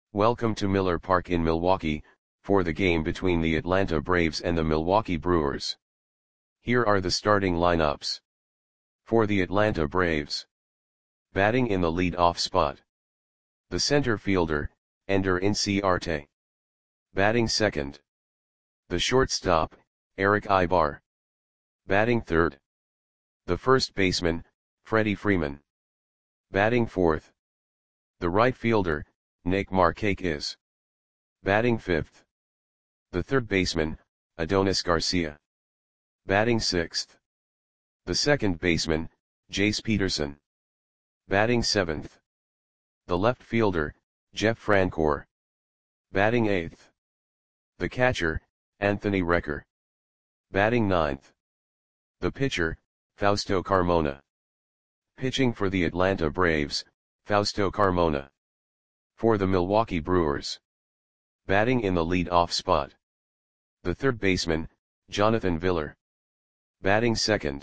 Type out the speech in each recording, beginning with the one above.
Welcome to Miller Park in Milwaukee, for the game between the Atlanta Braves and the Milwaukee Brewers. Here are the starting lineups. For the Atlanta Braves. Batting in the lead-off spot. The center fielder, Ender Inciarte. Batting second. The shortstop, Erick Aybar. Batting third. The first baseman, Freddie Freeman. Batting fourth. The right fielder, Nick Markakis. Batting fifth. The third baseman, Adonis Garcia. Batting sixth. The second baseman, Jace Peterson. Batting seventh. The left fielder, Jeff Francoeur. Batting eighth. The catcher, Anthony Recker. Batting ninth. The pitcher, Fausto Carmona. Pitching for the Atlanta Braves, Fausto Carmona. For the Milwaukee Brewers. Batting in the lead-off spot. The third baseman, Jonathan Villar. Batting second.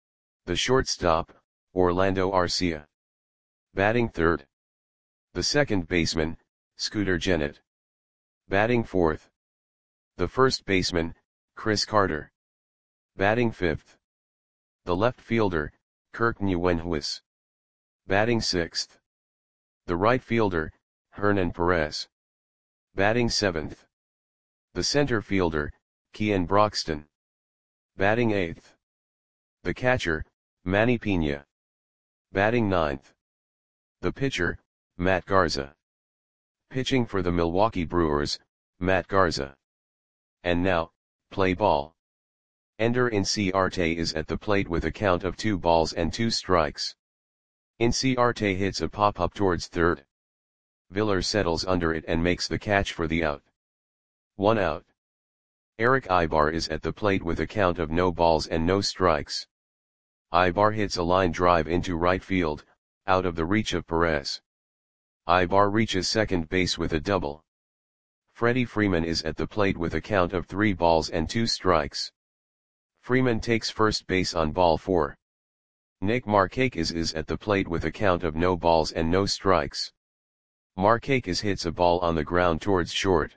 The shortstop, Orlando Arcia. Batting third. The second baseman, Scooter Gennett. Batting fourth. The first baseman, Chris Carter. Batting fifth. The left fielder, Kirk Nieuwenhuis. Batting sixth. The right fielder, Hernan Perez. Batting seventh. The center fielder, Kean Broxton. Batting eighth. The catcher, Manny Pena. Batting ninth. The pitcher, Matt Garza. Pitching for the Milwaukee Brewers, Matt Garza. And now, play ball. Ender Inciarte is at the plate with a count of 2 balls and 2 strikes. Inciarte hits a pop-up towards third. Villar settles under it and makes the catch for the out. 1 out. Erick Aybar is at the plate with a count of no balls and no strikes. Aybar hits a line drive into right field, out of the reach of Perez. Aybar reaches second base with a double. Freddie Freeman is at the plate with a count of 3 balls and 2 strikes. Freeman takes first base on ball 4. Nick Markakis is at the plate with a count of no balls and no strikes. Markakis hits a ball on the ground towards short.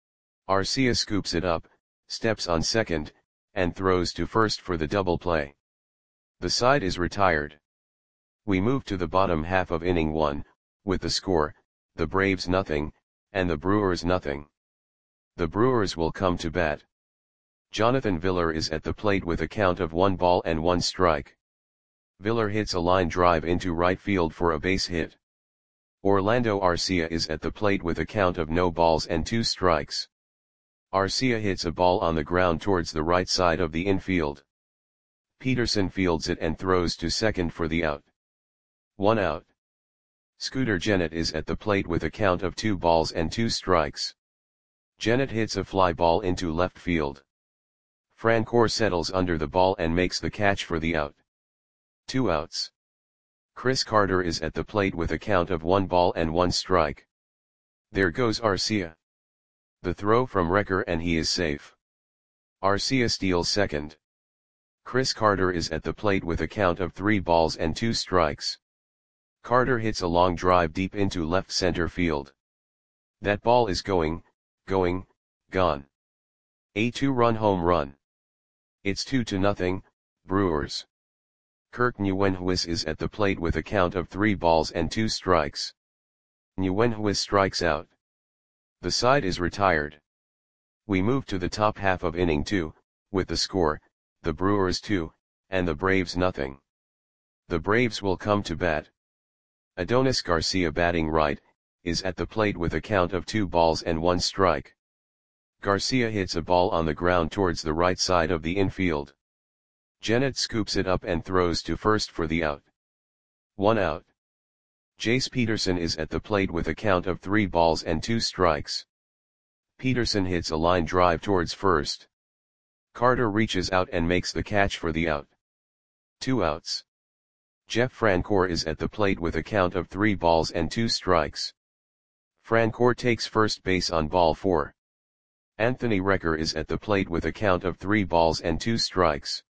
Arcia scoops it up, steps on second, and throws to first for the double play. The side is retired. We move to the bottom half of inning 1, with the score, the Braves nothing, and the Brewers nothing. The Brewers will come to bat. Jonathan Villar is at the plate with a count of 1 ball and 1 strike. Villar hits a line drive into right field for a base hit. Orlando Arcia is at the plate with a count of no balls and 2 strikes. Arcia hits a ball on the ground towards the right side of the infield. Peterson fields it and throws to second for the out. 1 out. Scooter Gennett is at the plate with a count of 2 balls and 2 strikes. Gennett hits a fly ball into left field. Francoeur settles under the ball and makes the catch for the out. 2 outs. Chris Carter is at the plate with a count of 1 ball and 1 strike. There goes Arcia. The throw from Recker and he is safe. Arcia steals second. Chris Carter is at the plate with a count of 3 balls and 2 strikes. Carter hits a long drive deep into left center field. That ball is gone. A 2-run home run. It's 2-0, Brewers. Kirk Nieuwenhuis is at the plate with a count of 3 balls and 2 strikes. Nieuwenhuis strikes out. The side is retired. We move to the top half of inning 2, with the score, the Brewers 2, and the Braves nothing. The Braves will come to bat. Adonis Garcia batting right, is at the plate with a count of 2 balls and 1 strike. Garcia hits a ball on the ground towards the right side of the infield. Gennett scoops it up and throws to first for the out. 1 out. Jace Peterson is at the plate with a count of 3 balls and 2 strikes. Peterson hits a line drive towards first. Carter reaches out and makes the catch for the out. 2 outs. Jeff Francoeur is at the plate with a count of 3 balls and 2 strikes. Francoeur takes first base on ball 4. Anthony Recker is at the plate with a count of 3 balls and 2 strikes.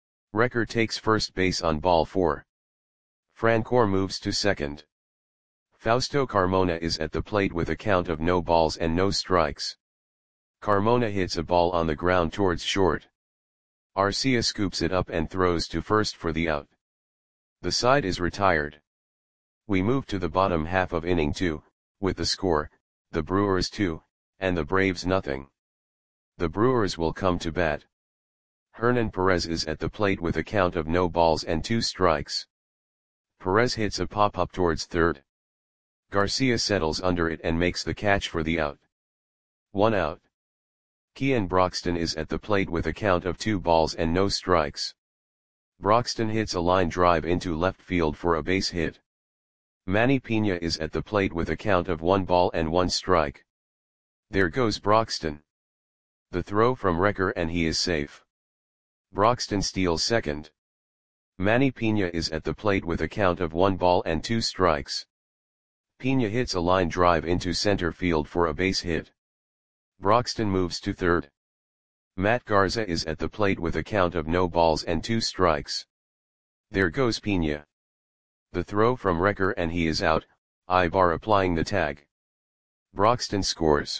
Recker takes first base on ball 4. Francoeur moves to second. Fausto Carmona is at the plate with a count of no balls and no strikes. Carmona hits a ball on the ground towards short. Arcia scoops it up and throws to first for the out. The side is retired. We move to the bottom half of inning 2, with the score, the Brewers 2, and the Braves nothing. The Brewers will come to bat. Hernan Perez is at the plate with a count of no balls and 2 strikes. Perez hits a pop-up towards third. Garcia settles under it and makes the catch for the out. 1 out. Kean Broxton is at the plate with a count of 2 balls and no strikes. Broxton hits a line drive into left field for a base hit. Manny Pena is at the plate with a count of 1 ball and 1 strike. There goes Broxton. The throw from Recker and he is safe. Broxton steals second. Manny Pena is at the plate with a count of 1 ball and 2 strikes. Pena hits a line drive into center field for a base hit. Broxton moves to third. Matt Garza is at the plate with a count of no balls and 2 strikes. There goes Pena. The throw from Recker and he is out, Ibar applying the tag. Broxton scores.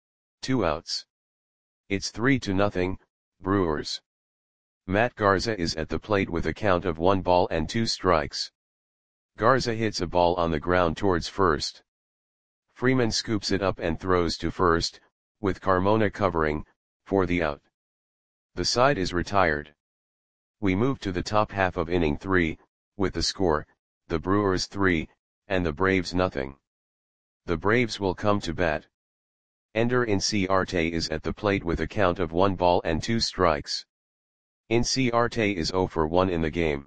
2 outs. It's 3-0, Brewers. Matt Garza is at the plate with a count of 1 ball and 2 strikes. Garza hits a ball on the ground towards first. Freeman scoops it up and throws to first, with Carmona covering, for the out. The side is retired. We move to the top half of inning 3, with the score, the Brewers 3, and the Braves nothing. The Braves will come to bat. Ender Inciarte is at the plate with a count of 1 ball and 2 strikes. Inciarte is 0 for 1 in the game.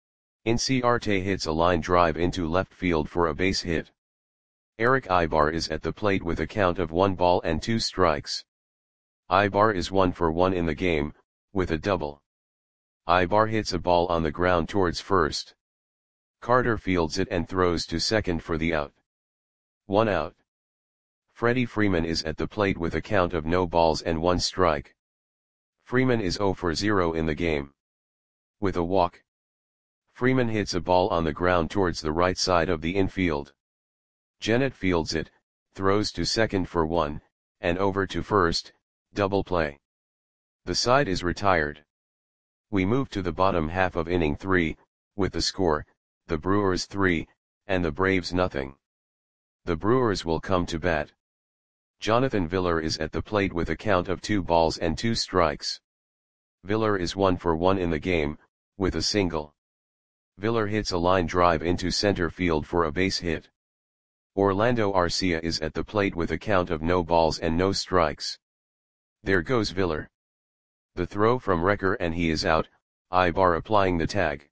Inciarte hits a line drive into left field for a base hit. Eric Ibar is at the plate with a count of 1 ball and 2 strikes. Ibar is 1 for 1 in the game, with a double. Ibar hits a ball on the ground towards first. Carter fields it and throws to second for the out. 1 out. Freddie Freeman is at the plate with a count of no balls and 1 strike. Freeman is 0 for 0 in the game. With a walk. Freeman hits a ball on the ground towards the right side of the infield. Jennett fields it, throws to second for 1, and over to first, double play. The side is retired. We move to the bottom half of inning 3, with the score, the Brewers 3, and the Braves nothing. The Brewers will come to bat. Jonathan Villar is at the plate with a count of 2 balls and 2 strikes. Villar is 1 for 1 in the game, with a single. Villar hits a line drive into center field for a base hit. Orlando Arcia is at the plate with a count of no balls and no strikes. There goes Villar. The throw from Recker and he is out, Ibar applying the tag.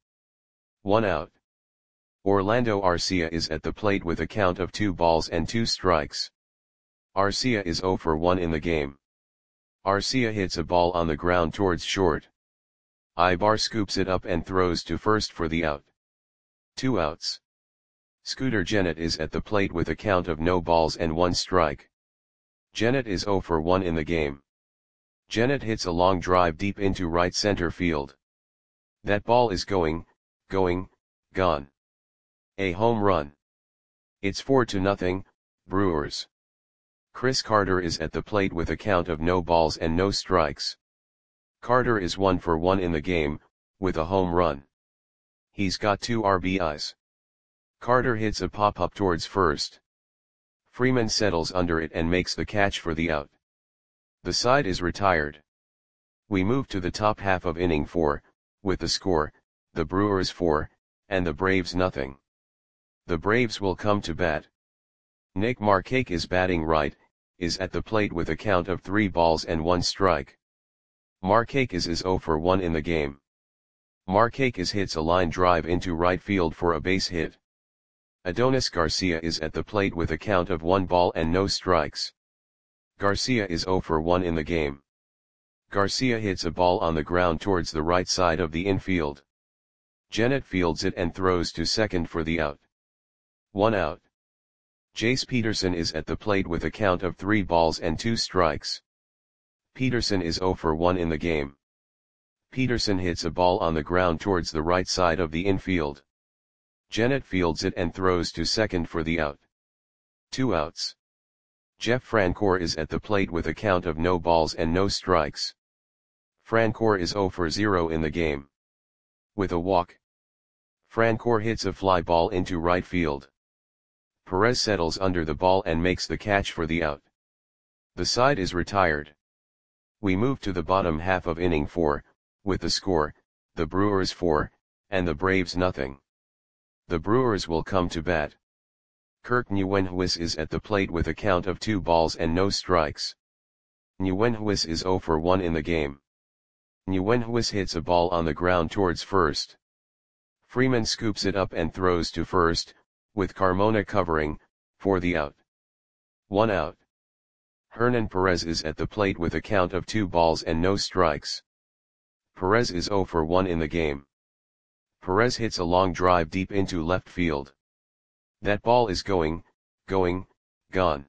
1 out. Orlando Arcia is at the plate with a count of 2 balls and 2 strikes. Arcia is 0 for 1 in the game. Arcia hits a ball on the ground towards short. Ibar scoops it up and throws to first for the out. 2 outs. Scooter Gennett is at the plate with a count of no balls and 1 strike. Gennett is 0 for 1 in the game. Gennett hits a long drive deep into right center field. That ball is gone. A home run. It's 4-0, Brewers. Chris Carter is at the plate with a count of no balls and no strikes. Carter is 1 for 1 in the game, with a home run. He's got 2 RBIs. Carter hits a pop-up towards first. Freeman settles under it and makes the catch for the out. The side is retired. We move to the top half of inning 4, with the score, the Brewers 4, and the Braves nothing. The Braves will come to bat. Nick Markakis is batting right, is at the plate with a count of 3 balls and 1 strike. Markakis is 0 for 1 in the game. Markakis hits a line drive into right field for a base hit. Adonis Garcia is at the plate with a count of 1 ball and no strikes. Garcia is 0 for 1 in the game. Garcia hits a ball on the ground towards the right side of the infield. Gennett fields it and throws to second for the out. 1 out. Jace Peterson is at the plate with a count of 3 balls and 2 strikes. Peterson is 0 for 1 in the game. Peterson hits a ball on the ground towards the right side of the infield. Gennett fields it and throws to second for the out. 2 outs. Jeff Francoeur is at the plate with a count of no balls and no strikes. Francoeur is 0 for 0 in the game. With a walk, Francoeur hits a fly ball into right field. Perez settles under the ball and makes the catch for the out. The side is retired. We move to the bottom half of inning 4, with the score, the Brewers 4, and the Braves nothing. The Brewers will come to bat. Kirk Nieuwenhuis is at the plate with a count of 2 balls and no strikes. Nieuwenhuis is 0 for 1 in the game. Nieuwenhuis hits a ball on the ground towards first. Freeman scoops it up and throws to first, with Carmona covering, for the out. 1 out. Hernan Perez is at the plate with a count of 2 balls and no strikes. Perez is 0 for 1 in the game. Perez hits a long drive deep into left field. That ball is going, gone.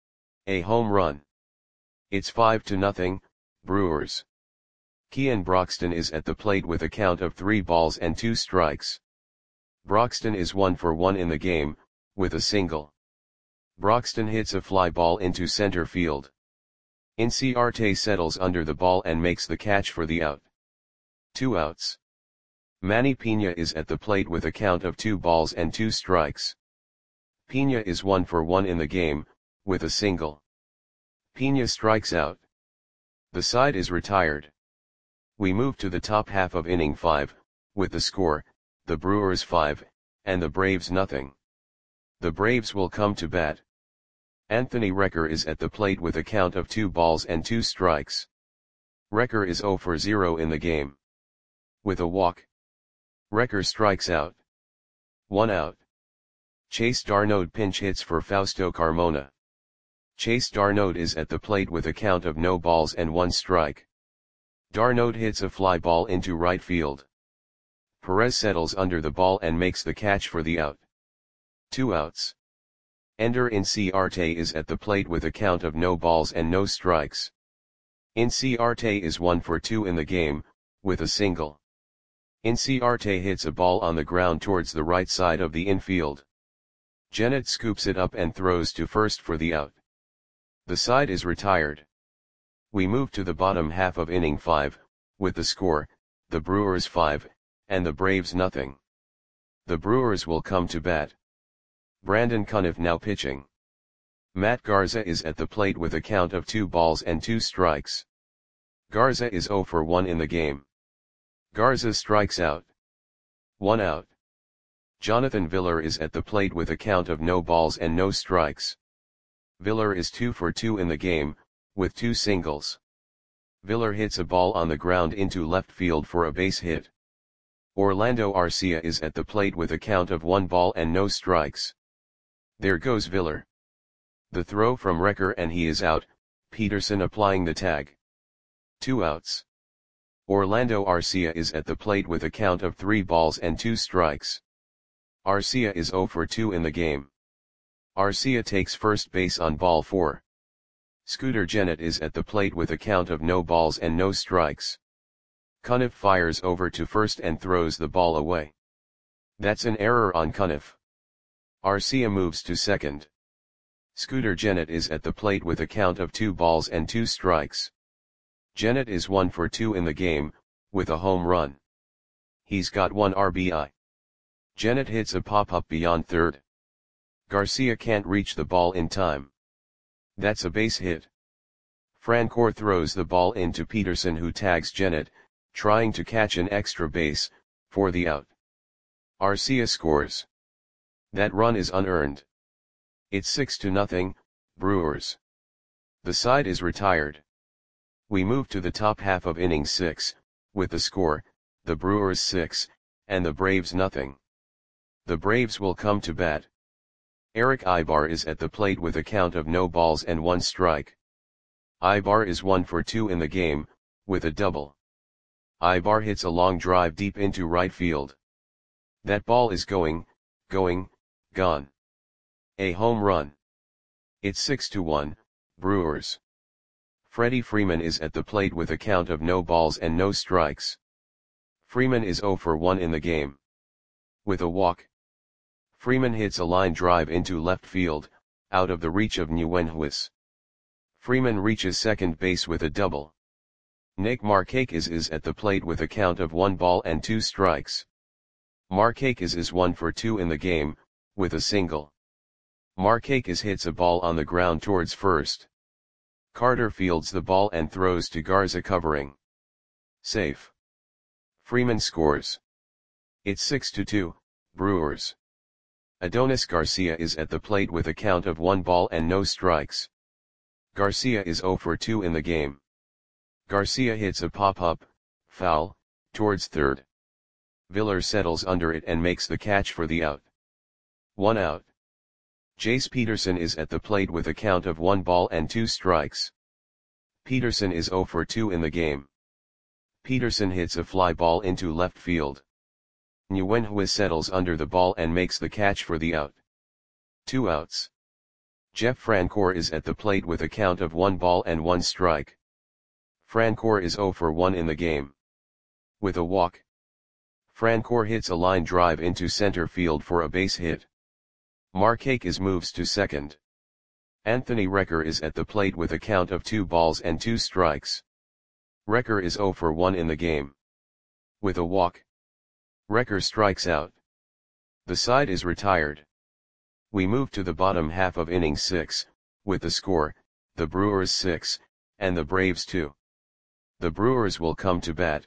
A home run. It's 5-0, Brewers. Kean Broxton is at the plate with a count of 3 balls and 2 strikes. Broxton is 1 for 1 in the game, with a single. Broxton hits a fly ball into center field. Inciarte settles under the ball and makes the catch for the out. 2 outs. Manny Piña is at the plate with a count of 2 balls and 2 strikes. Piña is 1 for 1 in the game, with a single. Piña strikes out. The side is retired. We move to the top half of inning 5, with the score, the Brewers 5, and the Braves nothing. The Braves will come to bat. Anthony Recker is at the plate with a count of 2 balls and 2 strikes. Recker is 0 for 0 in the game. With a walk, Recker strikes out. 1 out. Chase d'Arnaud pinch hits for Fausto Carmona. Chase d'Arnaud is at the plate with a count of no balls and 1 strike. d'Arnaud hits a fly ball into right field. Perez settles under the ball and makes the catch for the out. 2 outs. Ender Inciarte is at the plate with a count of no balls and no strikes. Inciarte is 1 for 2 in the game, with a single. Inciarte hits a ball on the ground towards the right side of the infield. Gennett scoops it up and throws to first for the out. The side is retired. We move to the bottom half of inning 5, with the score, the Brewers 5, and the Braves nothing. The Brewers will come to bat. Brandon Cuniff now pitching. Matt Garza is at the plate with a count of 2 balls and 2 strikes. Garza is 0 for 1 in the game. Garza strikes out. 1 out. Jonathan Villar is at the plate with a count of no balls and no strikes. Villar is 2 for 2 in the game, with 2 singles. Villar hits a ball on the ground into left field for a base hit. Orlando Arcia is at the plate with a count of 1 ball and no strikes. There goes Villar. The throw from Recker and he is out, Peterson applying the tag. 2 outs. Orlando Arcia is at the plate with a count of 3 balls and 2 strikes. Arcia is 0 for 2 in the game. Arcia takes first base on ball 4. Scooter Gennett is at the plate with a count of no balls and no strikes. Cuniff fires over to first and throws the ball away. That's an error on Cuniff. Arcia moves to second. Scooter Gennett is at the plate with a count of 2 balls and 2 strikes. Gennett is 1 for 2 in the game, with a home run. He's got 1 RBI. Gennett hits a pop-up beyond third. Garcia can't reach the ball in time. That's a base hit. Francoeur throws the ball into Peterson, who tags Gennett, trying to catch an extra base, for the out. Arcia scores. That run is unearned. It's 6-0, Brewers. The side is retired. We move to the top half of inning 6, with the score, the Brewers 6, and the Braves nothing. The Braves will come to bat. Eric Ibar is at the plate with a count of no balls and 1 strike. Ibar is 1 for 2 in the game, with a double. Ibar hits a long drive deep into right field. That ball is going, gone. A home run. It's 6-1, Brewers. Freddie Freeman is at the plate with a count of no balls and no strikes. Freeman is 0 for 1 in the game. With a walk, Freeman hits a line drive into left field, out of the reach of Nguyenhuis. Freeman reaches second base with a double. Nick Markakis is at the plate with a count of 1 ball and 2 strikes. Markakis is 1 for 2 in the game, with a single. Markakis hits a ball on the ground towards first. Carter fields the ball and throws to Garza covering. Safe. Freeman scores. It's 6-2, Brewers. Adonis Garcia is at the plate with a count of 1 ball and no strikes. Garcia is 0 for 2 in the game. Garcia hits a pop-up, foul, towards third. Villar settles under it and makes the catch for the out. 1 out. Jace Peterson is at the plate with a count of 1 ball and 2 strikes. Peterson is 0 for 2 in the game. Peterson hits a fly ball into left field. Nguyenhuis settles under the ball and makes the catch for the out. 2 outs. Jeff Francoeur is at the plate with a count of 1 ball and 1 strike. Francoeur is 0 for 1 in the game. With a walk, Francoeur hits a line drive into center field for a base hit. Markakis moves to second. Anthony Recker is at the plate with a count of 2 balls and 2 strikes. Recker is 0 for 1 in the game. With a walk, Recker strikes out. The side is retired. We move to the bottom half of inning 6, with the score, the Brewers 6, and the Braves 2. The Brewers will come to bat.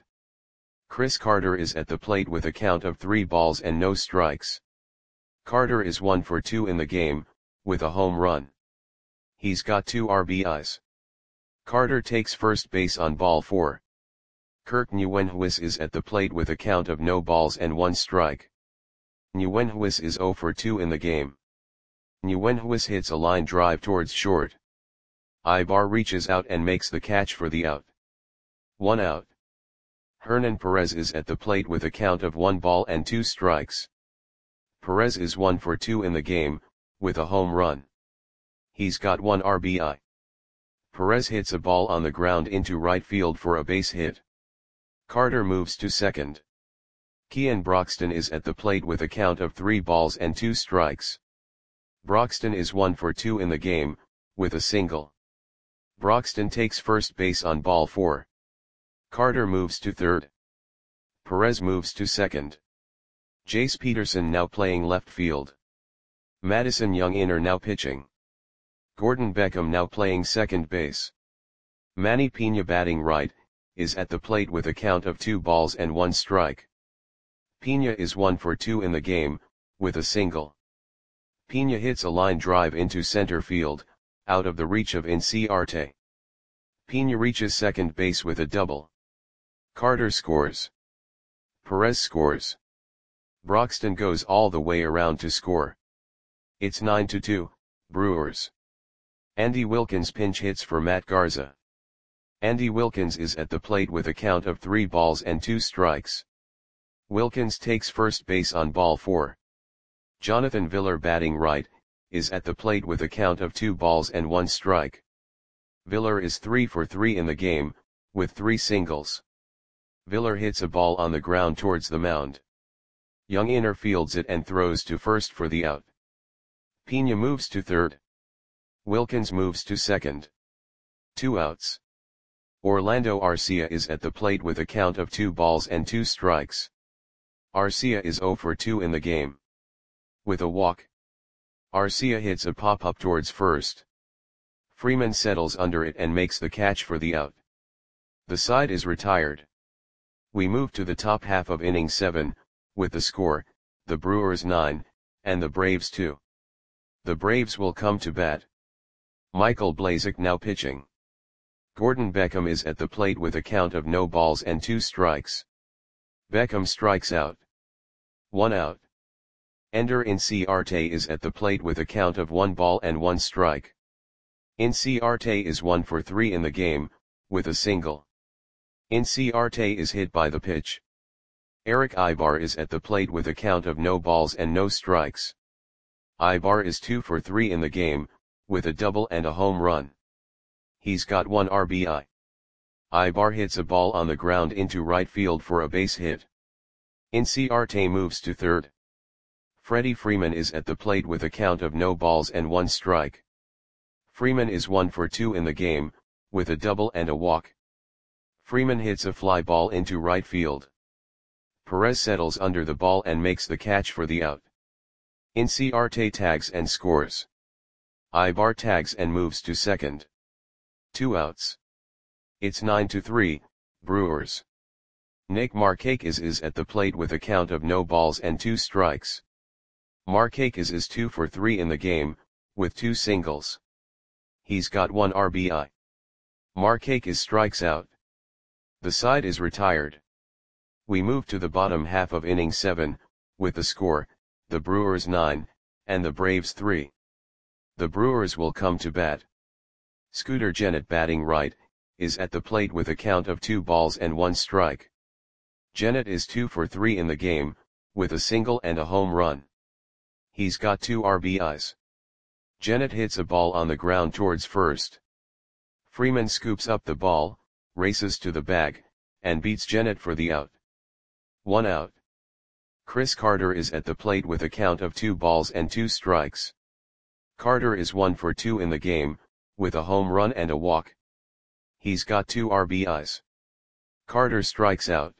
Chris Carter is at the plate with a count of 3 balls and no strikes. Carter is 1 for 2 in the game, with a home run. He's got 2 RBIs. Carter takes first base on ball 4. Kirk Nguyenhuis is at the plate with a count of no balls and 1 strike. Nguyenhuis is 0 for 2 in the game. Nguyenhuis hits a line drive towards short. Ibar reaches out and makes the catch for the out. 1 out. Hernan Perez is at the plate with a count of 1 ball and 2 strikes. Perez is 1 for 2 in the game, with a home run. He's got 1 RBI. Perez hits a ball on the ground into right field for a base hit. Carter moves to second. Kean Broxton is at the plate with a count of 3 balls and 2 strikes. Broxton is 1 for 2 in the game, with a single. Broxton takes first base on ball 4. Carter moves to third. Perez moves to second. Jace Peterson now playing left field. Madison Young-Inner now pitching. Gordon Beckham now playing second base. Manny Pena batting right, is at the plate with a count of 2 balls and 1 strike. Pena is 1 for 2 in the game, with a single. Pena hits a line drive into center field, out of the reach of Inciarte. Pena reaches second base with a double. Carter scores. Perez scores. Broxton goes all the way around to score. It's 9-2, Brewers. Andy Wilkins pinch hits for Matt Garza. Andy Wilkins is at the plate with a count of 3 balls and 2 strikes. Wilkins takes first base on ball 4. Jonathan Villar batting right, is at the plate with a count of 2 balls and 1 strike. Villar is 3 for 3 in the game, with 3 singles. Villar hits a ball on the ground towards the mound. Young-Inner fields it and throws to first for the out. Pena moves to third. Wilkins moves to second. 2 outs. Orlando Arcia is at the plate with a count of 2 balls and 2 strikes. Arcia is 0 for 2 in the game. With a walk, Arcia hits a pop-up towards first. Freeman settles under it and makes the catch for the out. The side is retired. We move to the top half of inning 7, with the score, the Brewers 9, and the Braves 2. The Braves will come to bat. Michael Blazek now pitching. Gordon Beckham is at the plate with a count of no balls and 2 strikes. Beckham strikes out. 1 out. Ender Inciarte is at the plate with a count of 1 ball and 1 strike. Inciarte is 1 for 3 in the game, with a single. Inciarte is hit by the pitch. Eric Ibar is at the plate with a count of no balls and no strikes. Ibar is 2 for 3 in the game, with a double and a home run. He's got 1 RBI. Ibar hits a ball on the ground into right field for a base hit. Inciarte moves to third. Freddie Freeman is at the plate with a count of no balls and 1 strike. Freeman is 1 for 2 in the game, with a double and a walk. Freeman hits a fly ball into right field. Perez settles under the ball and makes the catch for the out. Inciarte tags and scores. Ibar tags and moves to second. 2 outs. It's 9-3, Brewers. Nick Markakis is at the plate with a count of no balls and 2 strikes. Markakis is 2 for 3 in the game, with 2 singles. He's got 1 RBI. Markakis strikes out. The side is retired. We move to the bottom half of inning 7, with the score, the Brewers 9, and the Braves 3. The Brewers will come to bat. Scooter Gennett, batting right, is at the plate with a count of 2 balls and 1 strike. Gennett is 2 for 3 in the game, with a single and a home run. He's got 2 RBIs. Gennett hits a ball on the ground towards first. Freeman scoops up the ball, races to the bag, and beats Gennett for the out. 1 out. Chris Carter is at the plate with a count of 2 balls and 2 strikes. Carter is 1 for 2 in the game, with a home run and a walk. He's got 2 RBIs. Carter strikes out.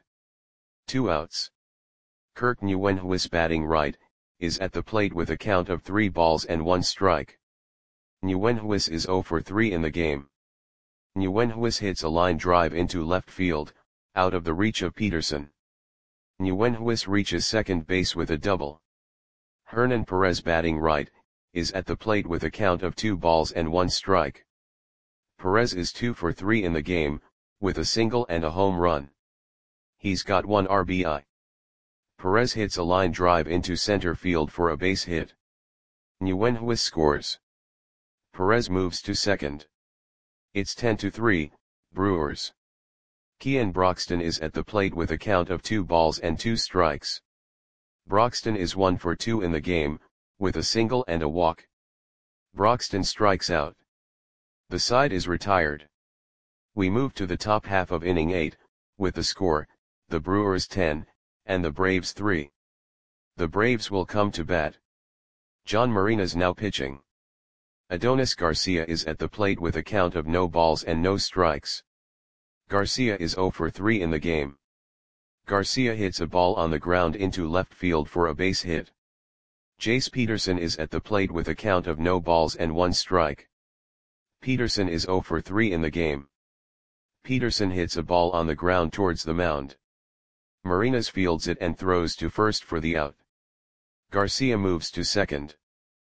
2 outs. Kirk Nguyenhuis, batting right, is at the plate with a count of 3 balls and 1 strike. Nguyenhuis is 0 for 3 in the game. Nguyenhuis hits a line drive into left field, out of the reach of Peterson. Nguyenhuis reaches second base with a double. Hernan Perez, batting right, is at the plate with a count of 2 balls and 1 strike. Perez is 2 for 3 in the game, with a single and a home run. He's got 1 RBI. Perez hits a line drive into center field for a base hit. Nguyenhuis scores. Perez moves to second. It's 10-3, Brewers. Kean Broxton is at the plate with a count of 2 balls and 2 strikes. Broxton is 1 for 2 in the game, with a single and a walk. Broxton strikes out. The side is retired. We move to the top half of inning 8, with the score, the Brewers 10, and the Braves 3. The Braves will come to bat. John Marinas now pitching. Adonis Garcia is at the plate with a count of no balls and no strikes. Garcia is 0 for 3 in the game. Garcia hits a ball on the ground into left field for a base hit. Jace Peterson is at the plate with a count of no balls and 1 strike. Peterson is 0 for 3 in the game. Peterson hits a ball on the ground towards the mound. Marinas fields it and throws to first for the out. Garcia moves to second.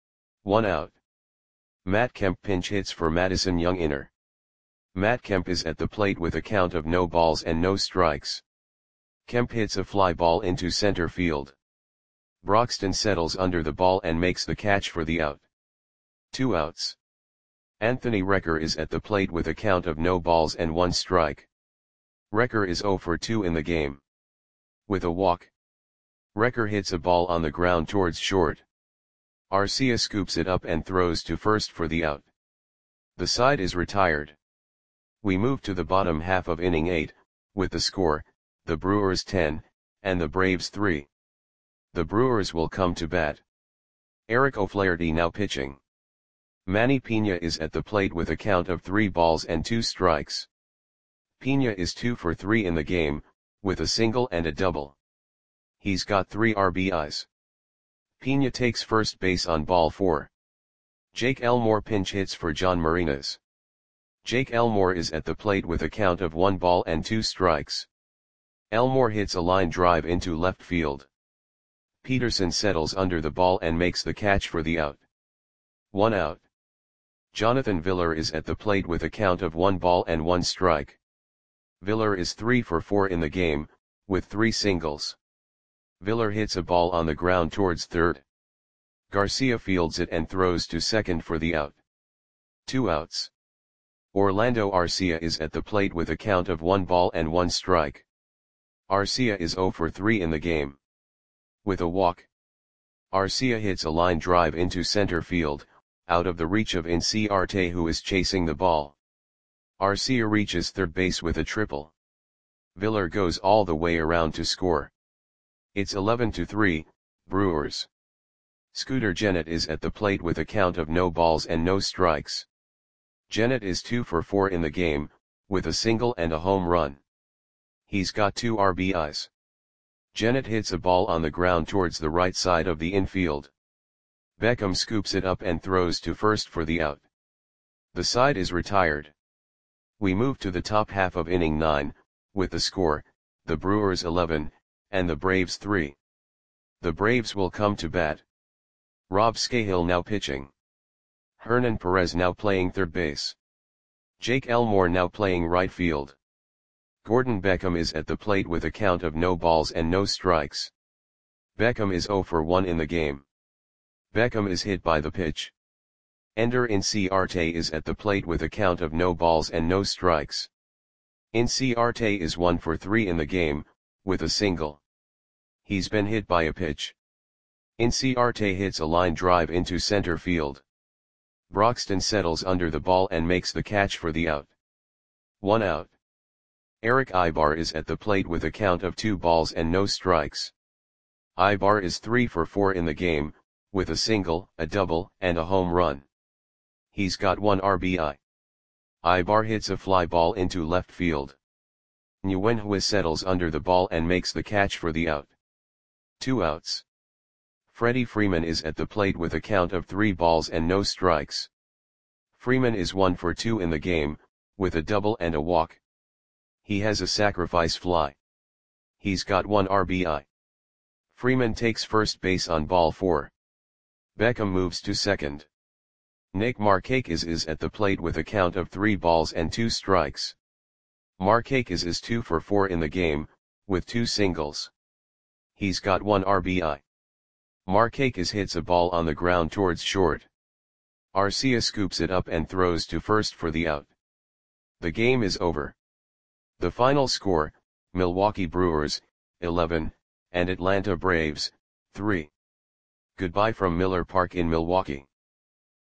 1 out. Matt Kemp pinch hits for Madison Younginner. Matt Kemp is at the plate with a count of no balls and no strikes. Kemp hits a fly ball into center field. Broxton settles under the ball and makes the catch for the out. 2 outs. Anthony Recker is at the plate with a count of no balls and 1 strike. Recker is 0 for 2 in the game. With a walk. Recker hits a ball on the ground towards short. Arcia scoops it up and throws to first for the out. The side is retired. We move to the bottom half of inning 8, with the score, the Brewers 10, and the Braves 3. The Brewers will come to bat. Eric O'Flaherty now pitching. Manny Pena is at the plate with a count of 3 balls and 2 strikes. Pena is 2 for 3 in the game, with a single and a double. He's got 3 RBIs. Pena takes first base on ball 4. Jake Elmore pinch hits for John Marinas. Jake Elmore is at the plate with a count of 1 ball and 2 strikes. Elmore hits a line drive into left field. Peterson settles under the ball and makes the catch for the out. 1 out. Jonathan Villar is at the plate with a count of 1 ball and 1 strike. Villar is 3 for 4 in the game, with 3 singles. Villar hits a ball on the ground towards third. Garcia fields it and throws to second for the out. 2 outs. Orlando Arcia is at the plate with a count of 1 ball and 1 strike. Arcia is 0 for 3 in the game. With a walk. Arcia hits a line drive into center field, out of the reach of Inciarte, who is chasing the ball. Arcia reaches third base with a triple. Villar goes all the way around to score. It's 11-3, Brewers. Scooter Gennett is at the plate with a count of no balls and no strikes. Gennett is 2 for 4 in the game, with a single and a home run. He's got 2 RBIs. Gennett hits a ball on the ground towards the right side of the infield. Beckham scoops it up and throws to first for the out. The side is retired. We move to the top half of inning 9, with the score, the Brewers 11, and the Braves 3. The Braves will come to bat. Rob Scahill now pitching. Hernan Perez now playing third base. Jake Elmore now playing right field. Gordon Beckham is at the plate with a count of no balls and no strikes. Beckham is 0 for 1 in the game. Beckham is hit by the pitch. Ender Inciarte is at the plate with a count of no balls and no strikes. Inciarte is 1 for 3 in the game, with a single. He's been hit by a pitch. Inciarte hits a line drive into center field. Broxton settles under the ball and makes the catch for the out. 1 out. Eric Ibar is at the plate with a count of 2 balls and no strikes. Ibar is 3 for 4 in the game, with a single, a double, and a home run. He's got 1 RBI. Ibar hits a fly ball into left field. Nguyenhue settles under the ball and makes the catch for the out. 2 outs. Freddie Freeman is at the plate with a count of 3 balls and no strikes. Freeman is 1 for 2 in the game, with a double and a walk. He has a sacrifice fly. He's got 1 RBI. Freeman takes first base on ball 4. Beckham moves to second. Nick Markakis is at the plate with a count of 3 balls and 2 strikes. Markakis is 2 for 4 in the game, with 2 singles. He's got 1 RBI. Markakis hits a ball on the ground towards short. Arcia scoops it up and throws to first for the out. The game is over. The final score, Milwaukee Brewers, 11, and Atlanta Braves, 3. Goodbye from Miller Park in Milwaukee.